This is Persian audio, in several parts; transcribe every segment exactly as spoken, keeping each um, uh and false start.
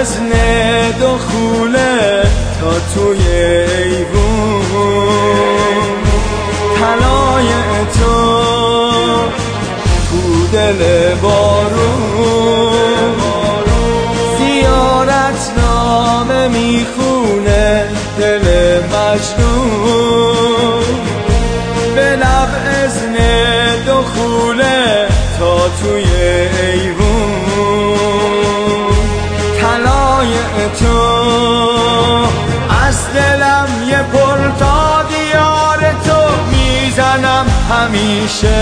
اذن دخوله تا توی ایوون، طلای تو تو دل بارون، زیارت نامه میخونه دل مجنون، به لب اذن دخوله تا توی ایوون، طلای تو از دلم یه پر تا دیار تو میزنم همیشه،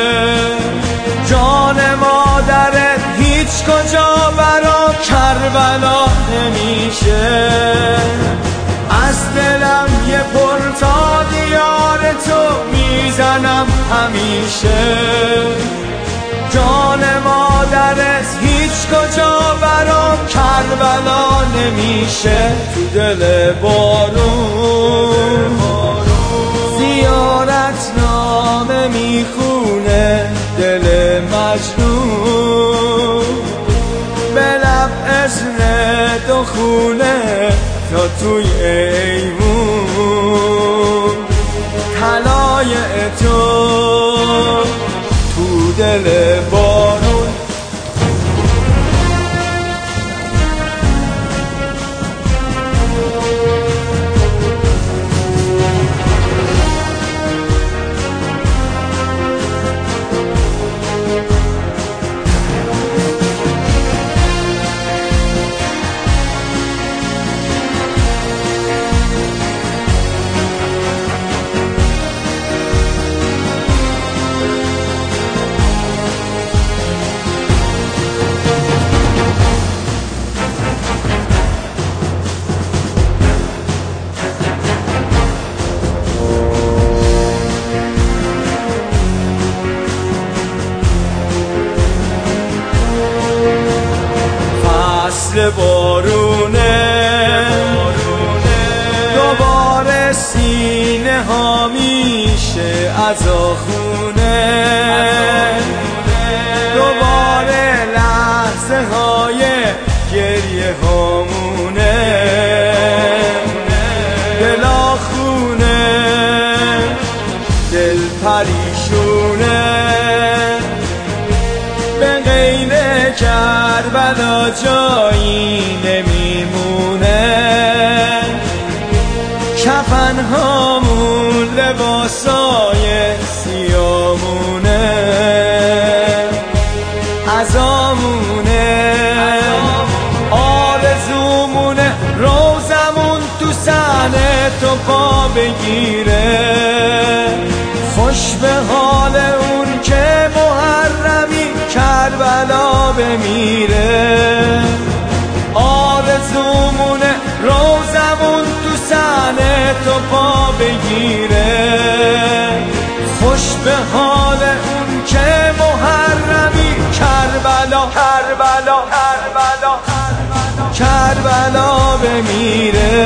جان مادرت هیچ کجا برا کربلا نمیشه، از دلم یه پر تا دیار تو میزنم همیشه، جان مادرت هیچ کجا برا کربلا نمیشه، تو دل بارون زیارت نامه میخونه دل مجنون، به لب اذن دخوله تا توی ایوون، طلای تو تو دل بارون. فصل بارونه دوباره سینه ها میشه از آخونه، دوباره لحظه های گریه هامونه، دل آخونه دل پریشونه، به غیر کربلا جایی نمیمونه، کفن هامون لباسای سیامونه، عزامونه آرزومونه، روزمون تو صحنه تو پا بگیره، خوش به حال اون که محرمی کربلا بمیره، آرزومونه روزمون تو صحنه تو پا بگیره، خوش به حال اون که محرمی کربلا کربلا کربلا کربلا بمیره.